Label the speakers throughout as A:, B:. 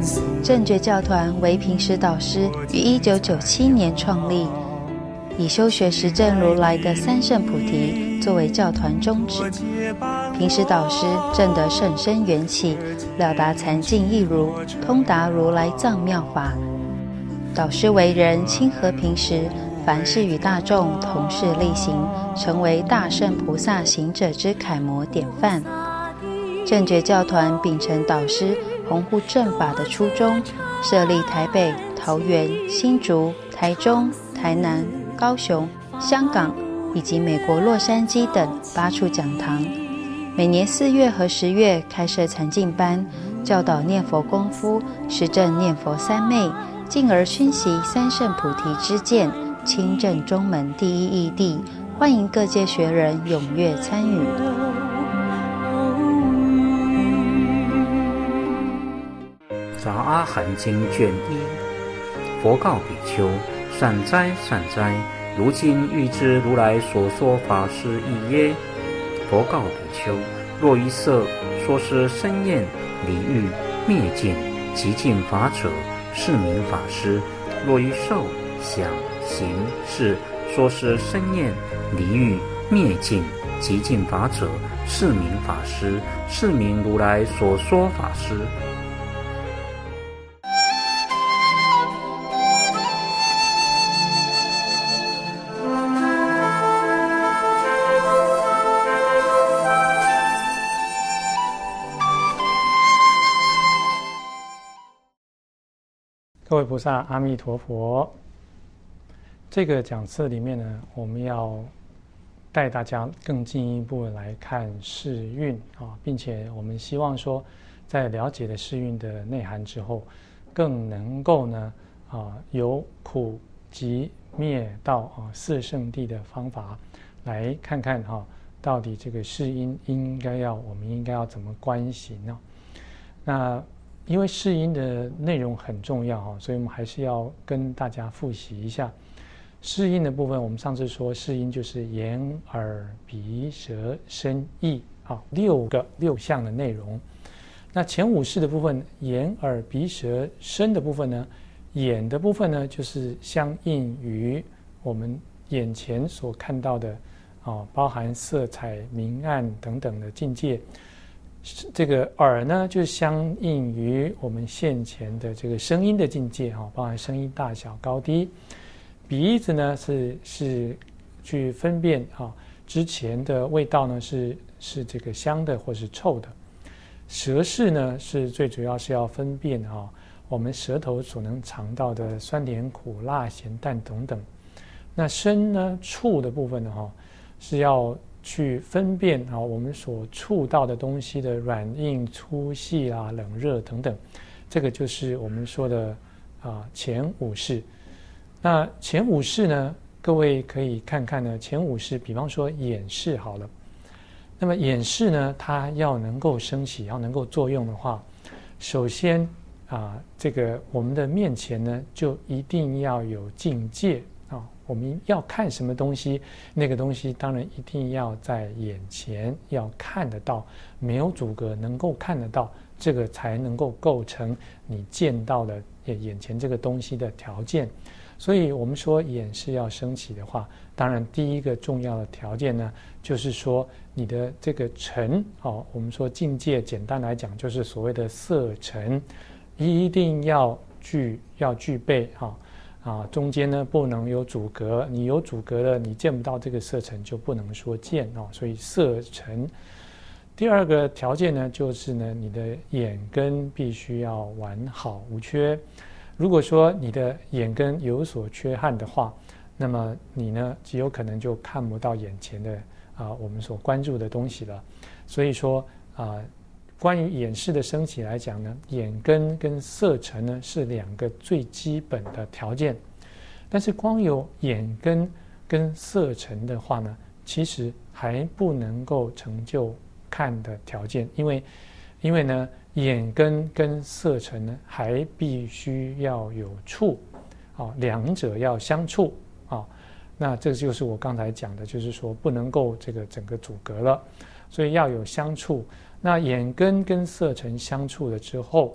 A: 正觉教团为平时导师于1997年创立，以修学实证如来的三圣菩提作为教团宗旨。平时导师证得甚深缘起，了达禅境义如，通达如来藏妙法。导师为人亲和平时，凡事与大众同事力行，成为大圣菩萨行者之楷模典范。正觉教团秉承导师弘护正法的初衷，设立台北、桃园、新竹、台中、台南、高雄、香港以及美国洛杉矶等8处讲堂，每年4月和10月开设禅净班，教导念佛功夫，实证念佛三昧，进而熏习三圣菩提之见，亲证中门第一义谛，欢迎各界学人踊跃参与。
B: 杂阿含经卷1，佛告比丘：善哉善哉，如今欲知如来所说法是义耶？佛告比丘：若于色说是生厌离欲灭尽极尽法者，是名法师；若于受想行识说是生厌离欲灭尽极尽法者，是名法师，是名如来所说法师。
C: 各位菩萨，阿弥陀佛。这个讲次里面呢，我们要带大家更进一步来看世运啊，并且我们希望说，在了解了世运的内涵之后，更能够呢由苦集灭道四圣谛的方法来看看到底这个世因我们应该要怎么观行呢？那因为世因的内容很重要所以我们还是要跟大家复习一下世因的部分。我们上次说世因就是眼耳鼻舌身意6项的内容。那前5识的部分，眼耳鼻舌身的部分呢，眼的部分呢就是相应于我们眼前所看到的包含色彩明暗等等的境界。这个耳呢就相应于我们现前的这个声音的境界包含声音大小高低。鼻子呢是去分辨之前的味道呢是这个香的或是臭的。舌识呢是最主要是要分辨我们舌头所能尝到的酸甜苦辣咸淡等等。那身呢触的部分呢是要去分辨我们所触到的东西的软硬粗细冷热等等，这个就是我们说的前5识。那前5识呢，各位可以看看呢，前5识，比方说眼识好了。那么眼识呢，它要能够升起，要能够作用的话，首先这个我们的面前呢，就一定要有境界我们要看什么东西，那个东西当然一定要在眼前，要看得到，没有阻隔，能够看得到，这个才能够构成你见到的眼前这个东西的条件。所以我们说眼识要升起的话，当然第一个重要的条件呢，就是说你的这个尘我们说境界，简单来讲就是所谓的色尘，一定要具备中间呢不能有阻隔，你有阻隔了，你见不到这个色尘，就不能说见所以色尘。第二个条件呢，就是呢你的眼根必须要完好无缺。如果说你的眼根有所缺憾的话，那么你呢极有可能就看不到眼前的我们所关注的东西了。所以说关于眼识的升起来讲呢，眼根跟色尘呢是2个最基本的条件。但是光有眼根跟色尘的话呢，其实还不能够成就看的条件，因为呢眼根跟色尘呢还必须要有触2者要相触那这就是我刚才讲的，就是说不能够这个整个阻隔了，所以要有相触。那眼根跟色尘相触了之后，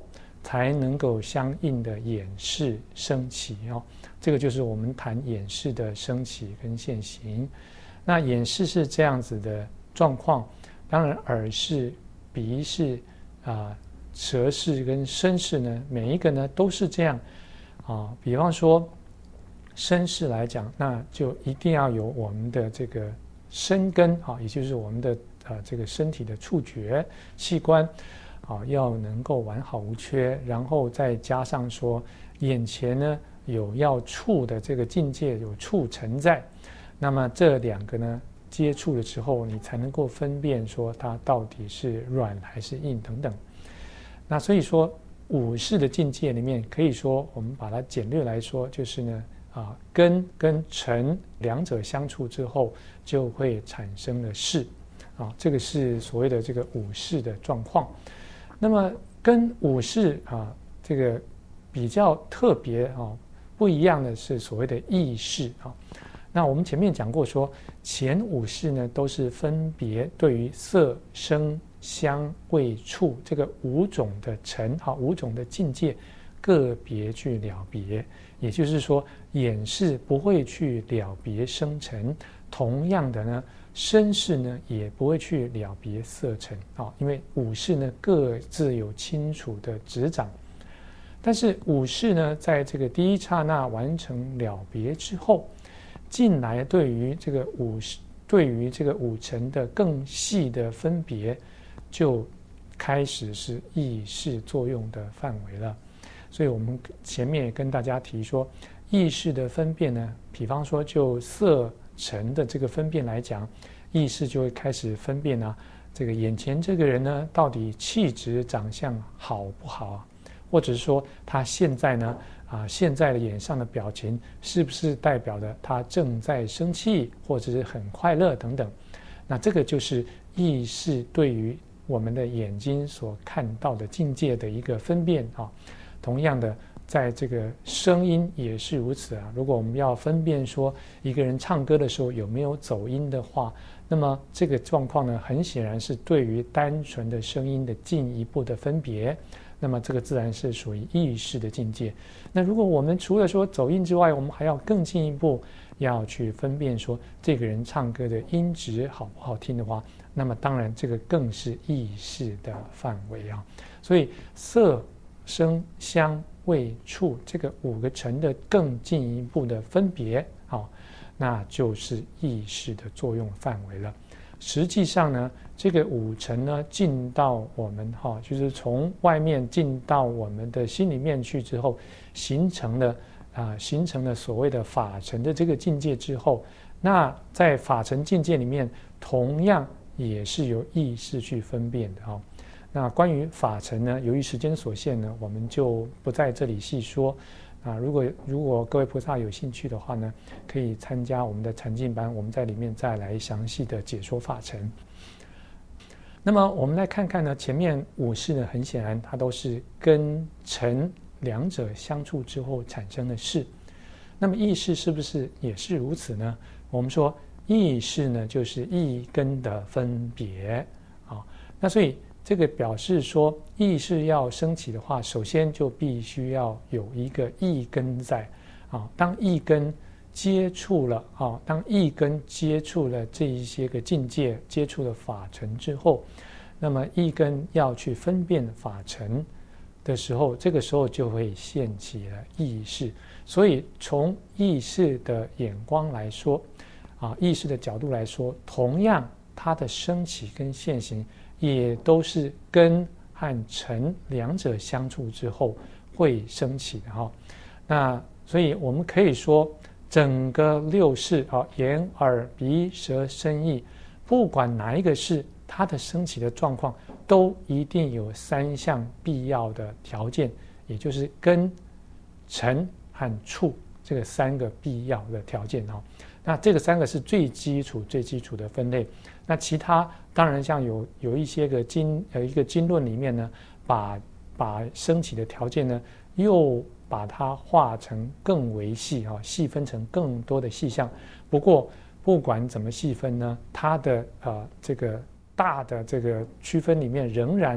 C: 才能够相应的演示升起哦。这个就是我们谈演示的升起跟现行。那演示是这样子的状况，当然耳识、鼻识舌识跟身识呢，每一个呢都是这样比方说身识来讲，那就一定要有我们的这个身根也就是我们的这个身体的触觉器官要能够完好无缺，然后再加上说眼前呢有要触的这个境界，有触尘在，那么这两个呢接触的时候，你才能够分辨说它到底是软还是硬等等。那所以说五识的境界里面，可以说我们把它简略来说，就是呢根跟尘两者相处之后，就会产生了识这个是所谓的这个五识的状况。那么跟五识这个比较特别不一样的是所谓的意识那我们前面讲过说，前五识呢都是分别对于色声香味触这个五种的尘五种的境界个别去了别，也就是说眼识不会去了别声尘，同样的呢身识呢也不会去了别色尘因为五识呢各自有清楚的执掌。但是五识呢在这个第一刹那完成了别之后，进来对于这个五尘的更细的分别，就开始是意识作用的范围了。所以我们前面也跟大家提说，意识的分辨呢，比方说就色尘的这个分辨来讲，意识就会开始分辨这个眼前这个人呢到底气质长相好不好或者是说他现在呢现在的脸上的表情是不是代表的他正在生气或者是很快乐等等。那这个就是意识对于我们的眼睛所看到的境界的一个分辨同样的在这个声音也是如此如果我们要分辨说一个人唱歌的时候有没有走音的话，那么这个状况呢很显然是对于单纯的声音的进一步的分别，那么这个自然是属于意识的境界。那如果我们除了说走音之外，我们还要更进一步要去分辨说这个人唱歌的音质好不好听的话，那么当然这个更是意识的范围所以色声香味触这个五个尘的更进一步的分别那就是意识的作用范围了。实际上呢这个五尘呢进到我们就是从外面进到我们的心里面去之后，形成了所谓的法尘的这个境界之后，那在法尘境界里面同样也是由意识去分辨的那关于法尘呢，由于时间所限呢，我们就不在这里细说如果各位菩萨有兴趣的话呢，可以参加我们的禅境班，我们在里面再来详细的解说法尘。那么我们来看看呢，前面五识呢，很显然它都是跟尘两者相处之后产生的识。那么意识是不是也是如此呢？我们说意识呢就是意根的分别那所以这个表示说意识要升起的话，首先就必须要有一个意根在当意根接触了当意根接触了这一些个境界，接触了法尘之后，那么意根要去分辨法尘的时候，这个时候就会现起了意识。所以从意识的眼光来说意识的角度来说，同样它的升起跟现行也都是根和尘两者相处之后会升起的那所以我们可以说整个六识眼耳鼻舌身意，不管哪一个识，它的升起的状况都一定有三项必要的条件，也就是根尘和触这个三个必要的条件那这个三个是最基础的分类。那其他当然像有一些个一个经论里面呢，把升起的条件呢又把它化成更为细细分成更多的细项。不过不管怎么细分呢，它的这个大的这个区分里面仍然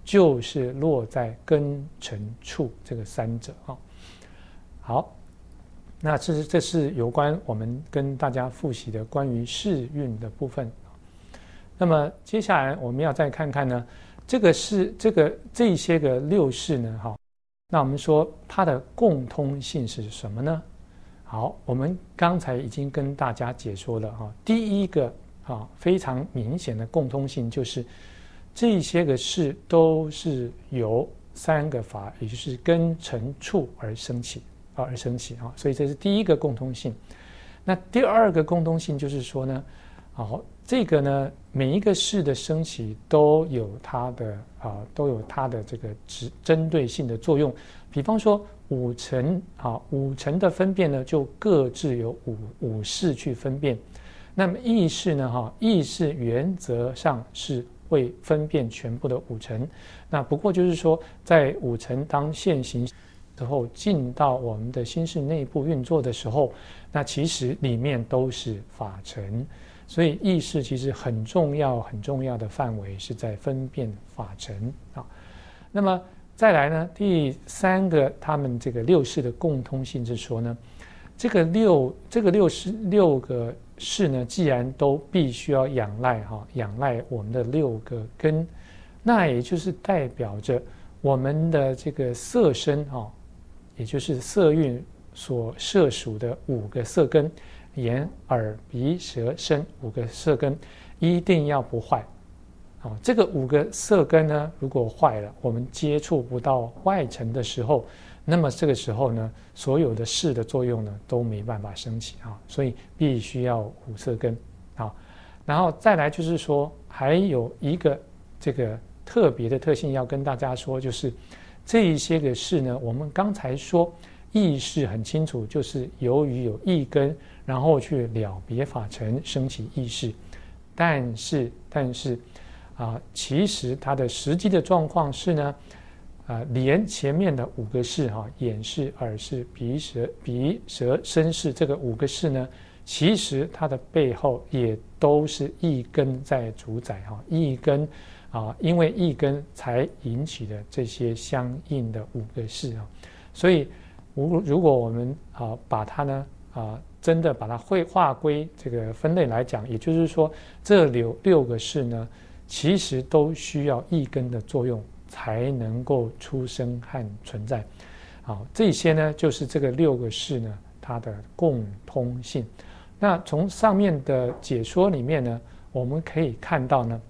C: 就是落在根尘处这个三者啊。好，那这是有关我们跟大家复习的关于世运的部分。那么接下来我们要再看看呢，这些个六世呢，那我们说它的共通性是什么呢？好，我们刚才已经跟大家解说了哈，第一个非常明显的共通性就是这些个事都是由三个法，也就是根尘处而生起所以这是第一个共通性。那第二个共通性就是说呢，这个呢每一个事的升起都有它的这个针对性的作用。比方说五尘的分辨呢，就各自有五事去分辨。那么意识呢，意识原则上是会分辨全部的五尘。那不过就是说，在五尘当现行之后，进到我们的心识内部运作的时候，那其实里面都是法尘。所以意识其实很重要的范围是在分辨法尘啊。那么再来呢，第三个他们这个六事的共通性是说呢，这个六个事呢，既然都必须要仰赖我们的六个根，那也就是代表着我们的这个色身也就是色蕴所摄属的五个色根，眼耳鼻舌身五个色根一定要不坏。这个五个色根呢，如果坏了，我们接触不到外尘的时候，那么这个时候呢，所有的事的作用呢都没办法升起所以必须要五色根然后再来就是说，还有一个这个特别的特性要跟大家说，就是这一些个事呢，我们刚才说意识很清楚，就是由于有意根，然后去了别法尘，升起意识。但是其实它的实际的状况是呢，连前面的五个事眼识、耳识、鼻舌、身识这个五个事呢，其实它的背后也都是意根在主宰意根因为意根才引起的这些相应的五个事所以如果我们把它呢真的把它划归这个分类来讲，也就是说这六个事呢，其实都需要意根的作用才能够出生和存在。这些呢就是这个六个事呢它的共通性。那从上面的解说里面呢，我们可以看到呢，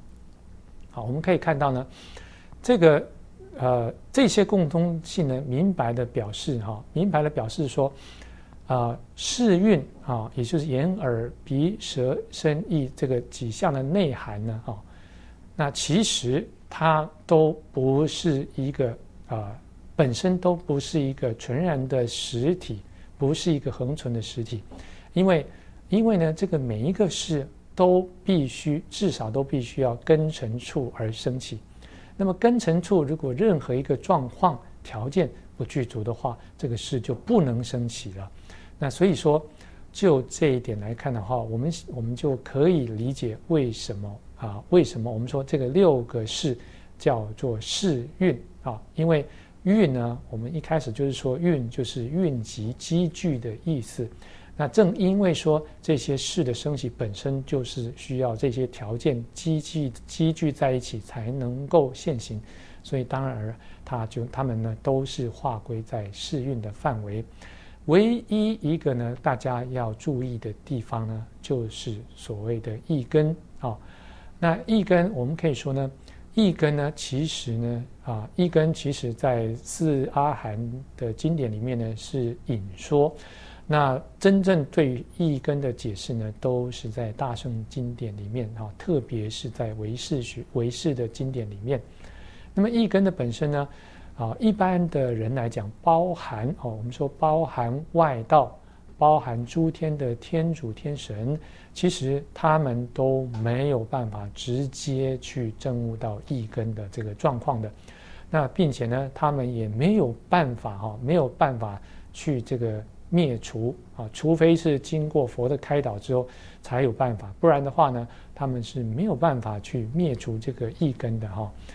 C: 这些共通性呢，明白的表示说，世蕴也就是眼耳鼻舌身意这个几项的内涵呢那其实它都不是一个本身都不是一个纯然的实体，不是一个恒存的实体，因为呢，这个每一个事至少都必须要根尘处而生起。那么根尘处如果任何一个状况条件不具足的话，这个事就不能生起了。那所以说，就这一点来看的话，我们就可以理解为什么我们说这个六个事叫做世蕴因为蕴呢，我们一开始就是说蕴就是蕴集积聚的意思。那正因为说这些事的升起本身就是需要这些条件积聚在一起才能够现行，所以当然他们呢都是划归在世蕴的范围。唯一一个呢大家要注意的地方呢，就是所谓的意根那意根我们可以说呢，意根呢其实呢意根其实在四阿含的经典里面呢是引说。那真正对于意根的解释呢，都是在大乘经典里面特别是在唯识的经典里面。那么意根的本身呢，一般的人来讲，包含我们说包含外道，包含诸天的天主天神，其实他们都没有办法直接去证悟到意根的这个状况的。那并且呢，他们也没有办法去这个灭除除非是经过佛的开导之后才有办法，不然的话呢，他们是没有办法去灭除这个意根的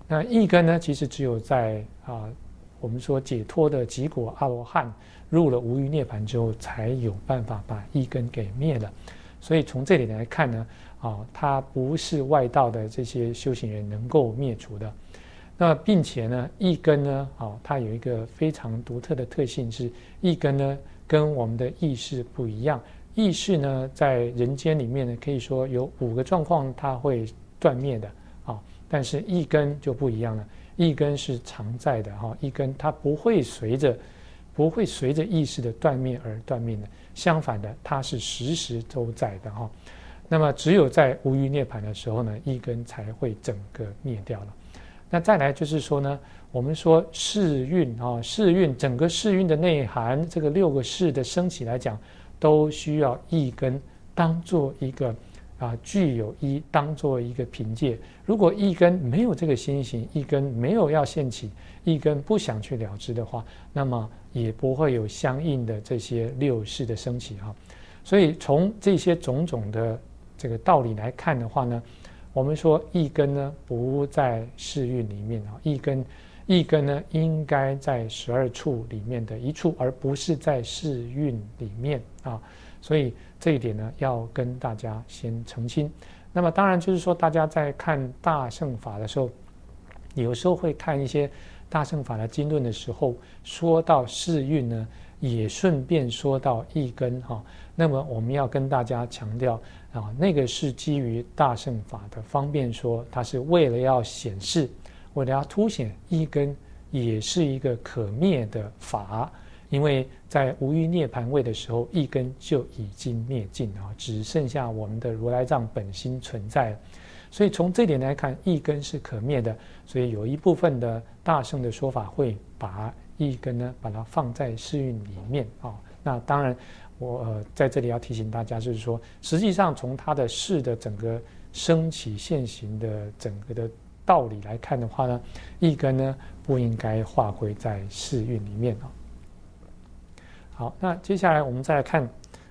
C: 那一根呢，其实只有在我们说解脱的极果阿罗汉入了无余涅槃之后，才有办法把一根给灭了。所以从这里来看呢，它不是外道的这些修行人能够灭除的。那并且呢，一根呢，它有一个非常独特的特性，是一根呢跟我们的意识不一样。意识呢，在人间里面呢，可以说有5个状况它会断灭的但是一根就不一样了，一根是常在的一根它不会随着意识的断灭而断灭的，相反的，它是时时都在的那么只有在无余涅槃的时候呢，一根才会整个灭掉了。那再来就是说呢，我们说世运世运整个世运的内涵，这个6个世的升起来讲，都需要一根当做一个具有一当做一个凭借。如果一根没有这个心行，一根没有要现起，一根不想去了知的话，那么也不会有相应的这些6世的升起所以从这些种种的这个道理来看的话呢，我们说一根呢不在世运里面一根呢应该在12处里面的一处，而不是在世运里面所以这一点呢要跟大家先澄清。那么当然就是说，大家在看大乘法的时候，有时候会看一些大乘法的经论的时候，说到世运呢，也顺便说到一根那么我们要跟大家强调那个是基于大乘法的方便说，它是为了要显示，为了要凸显一根也是一个可灭的法。因为在无余涅槃位的时候，一根就已经灭尽只剩下我们的如来藏本心存在了。所以从这点来看，一根是可灭的。所以有一部分的大乘的说法会把一根呢把它放在世运里面那当然我在这里要提醒大家，就是说实际上从它的世的整个升起现行的整个的道理来看的话呢，一根呢不应该划归在世运里面好，那接下来我们再来看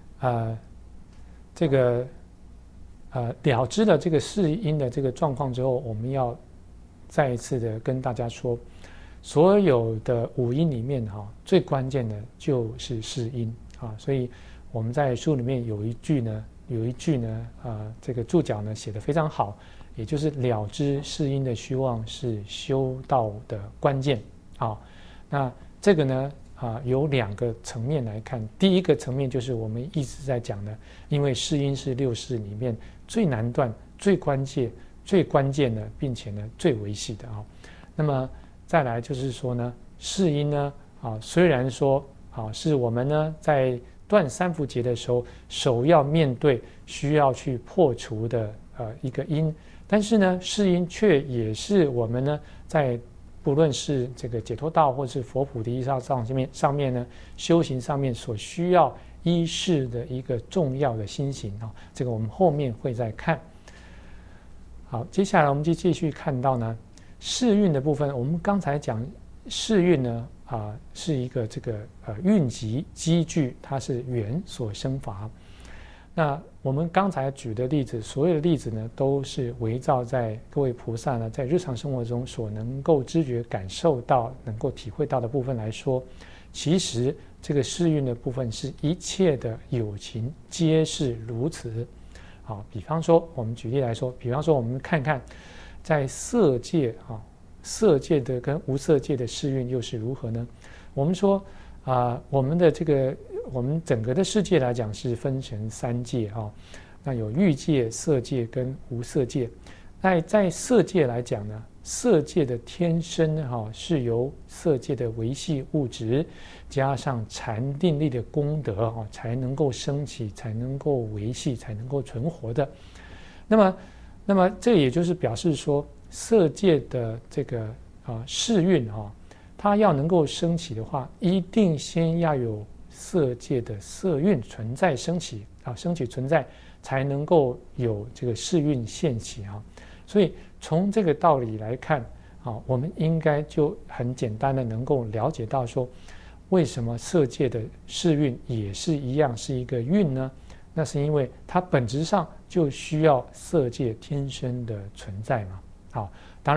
C: 这个了知了这个世因的这个状况之后，我们要再一次的跟大家说，所有的5因里面最关键的就是世因所以我们在书里面有一句呢这个注脚呢写得非常好，也就是了知世因的虚妄是修道的关键那这个呢有2个层面来看。第一个层面就是我们一直在讲的，因为世因是6世里面最难断、最关键的，并且呢最维系的那么再来就是说呢，世因呢虽然说是我们呢在断3伏劫的时候首要面对需要去破除的一个因，但是呢世因却也是我们呢在不论是这个解脱道或是佛菩提上面呢修行上面所需要依事的一个重要的心行这个我们后面会再看。好，接下来我们就继续看到呢世运的部分。我们刚才讲世运呢是一个这个运集积聚，它是缘所生法。那我们刚才举的例子，所有的例子呢，都是围绕在各位菩萨呢在日常生活中所能够知觉、感受到、能够体会到的部分来说，其实这个世运的部分是一切的有情皆是如此。比方说我们举例来说，比方说我们看看在色界色界的跟无色界的世运又是如何呢？我们说我们的这个我们整个的世界来讲是分成3界那有欲界、色界跟无色界。那在色界来讲呢，色界的天生是由色界的维系物质加上禅定力的功德才能够升起，才能够维系，才能够存活的。那么这也就是表示说，色界的这个世运它要能够升起的话，一定先要有色界的色运存在升起存在，才能够有这个世运现起所以从这个道理来看我们应该就很简单的能够了解到说，为什么色界的世运也是一样是一个运呢？那是因为它本质上就需要色界天生的存在嘛。当然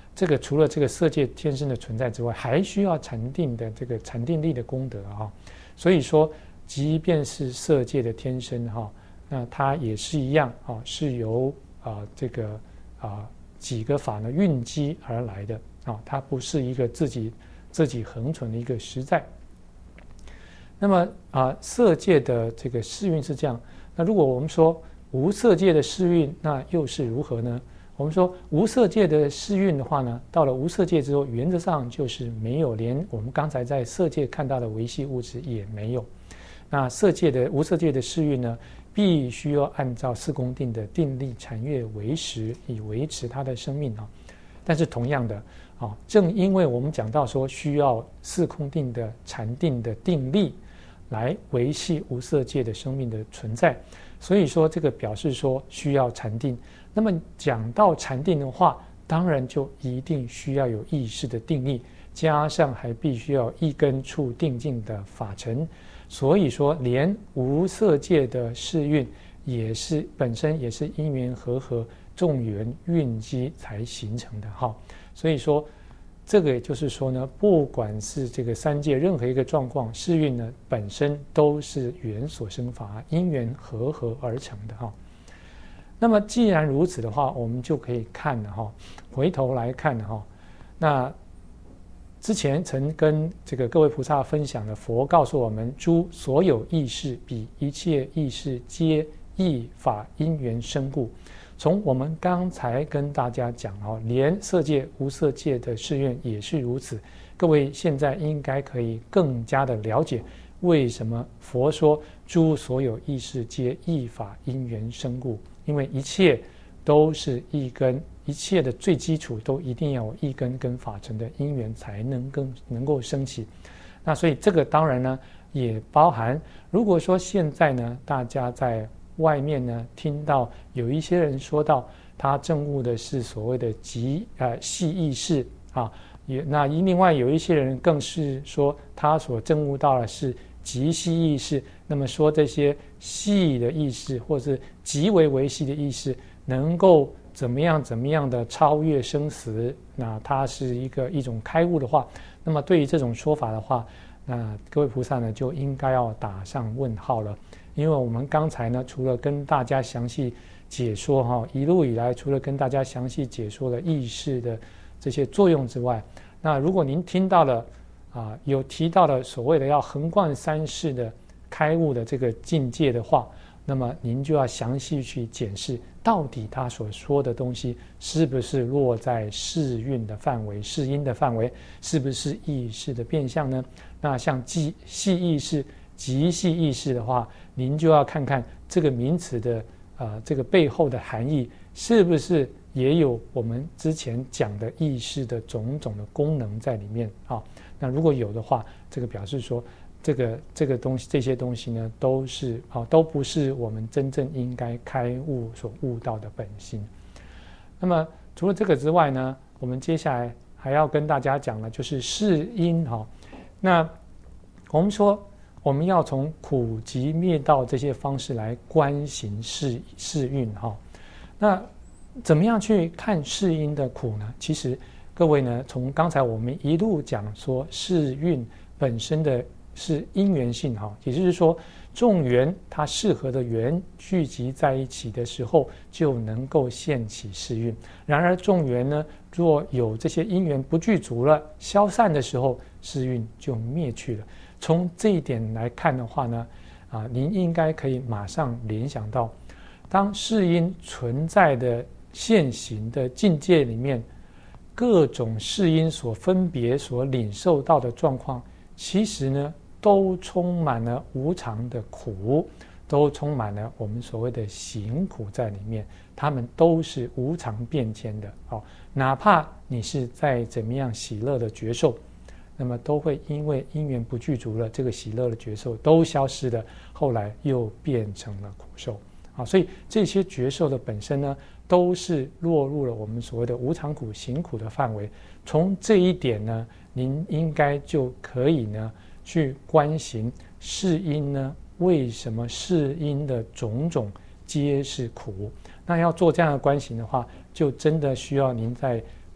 C: 这个除了这个色界天生的存在之外，还需要禅定的这个禅定力的功德哈。所以说，即便是色界的天生哈，那它也是一样啊，是由这个几个法呢蕴积而来的啊，它不是一个自己恒存的一个实在。那么色界的这个世运是这样，那如果我们说无色界的世运，那又是如何呢？我们说无色界的世运的话呢，到了无色界之后，原则上就是没有，连我们刚才在色界看到的维系物质也没有。那无色界的世运呢，必须要按照四空定的定力禅悦为实，以维持它的生命啊。但是同样的正因为我们讲到说需要四空定的禅定的定力来维系无色界的生命的存在，所以说这个表示说需要禅定。那么讲到禅定的话，当然就一定需要有意识的定力，加上还必须要一根触定境的法尘。所以说连无色界的世运也是本身也是因缘和众缘蕴积才形成的哈。所以说这个也就是说呢，不管是这个三界任何一个状况，世运呢本身都是缘所生法，因缘和而成的哈。那么既然如此的话，我们就可以看了哈，回头来看哈，那之前曾跟这个各位菩萨分享的佛告诉我们，诸所有意识比一切意识皆意法因缘生故。从我们刚才跟大家讲连色界无色界的世愿也是如此。各位现在应该可以更加的了解为什么佛说诸所有意识皆意法因缘生故，因为一切都是意根，一切的最基础都一定要有意根跟法尘的因缘才能够升起。那所以这个当然呢也包含，如果说现在呢大家在外面呢听到有一些人说到他证悟的是所谓的细意识那另外有一些人更是说他所证悟到的是极细意识，那么说这些细的意识或是极为微细的意识能够怎么样的超越生死，那它是一种开悟的话，那么对于这种说法的话，那各位菩萨呢就应该要打上问号了。因为我们刚才呢除了跟大家详细解说一路以来除了跟大家详细解说了意识的这些作用之外，那如果您听到了有提到了所谓的要横贯三世的开悟的这个境界的话，那么您就要详细去检视到底他所说的东西是不是落在世运的范围、世因的范围，是不是意识的变相呢？那像细意识、极细意识的话，您就要看看这个名词的这个背后的含义是不是也有我们之前讲的意识的种种的功能在里面那如果有的话，这个表示说这个东西，这些东西呢都不是我们真正应该开悟所悟到的本心。那么除了这个之外呢，我们接下来还要跟大家讲的就是世因那我们说我们要从苦集灭道这些方式来观行世运那怎么样去看世因的苦呢？其实各位呢，从刚才我们一路讲说世运本身的是因缘性也就是说众缘它适合的缘聚集在一起的时候就能够现起世运。然而众缘呢，若有这些因缘不具足了，消散的时候，世运就灭去了。从这一点来看的话呢您应该可以马上联想到，当世因存在的现行的境界里面，各种世因所分别所领受到的状况，其实呢都充满了无常的苦，都充满了我们所谓的行苦在里面，它们都是无常变迁的哪怕你是在怎么样喜乐的觉受，那么都会因为因缘不具足了，这个喜乐的觉受都消失了，后来又变成了苦受所以这些觉受的本身呢，都是落入了我们所谓的无常苦、行苦的范围。从这一点呢，您应该就可以呢去观行世因呢，为什么世因的种种皆是苦？那要做这样的观行的话，就真的需要您在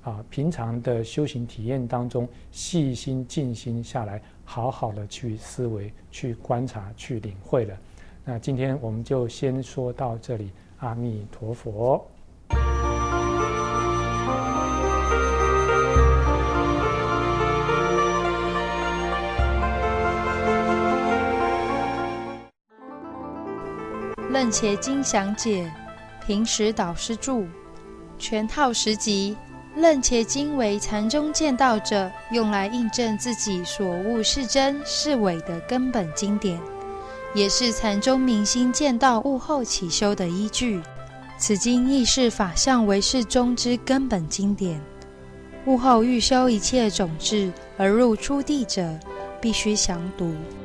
C: 平常的修行体验当中，细心静心下来，好好的去思维、去观察、去领会了。那今天我们就先说到这里，阿弥陀佛。
A: 楞伽经详解，平时导师著，全套10集。楞伽经为禅宗见道者用来印证自己所悟是真是伪的根本经典，也是禅宗明心见道悟后起修的依据。此经亦是法相唯识宗之根本经典。悟后欲修一切种智而入初地者，必须详读。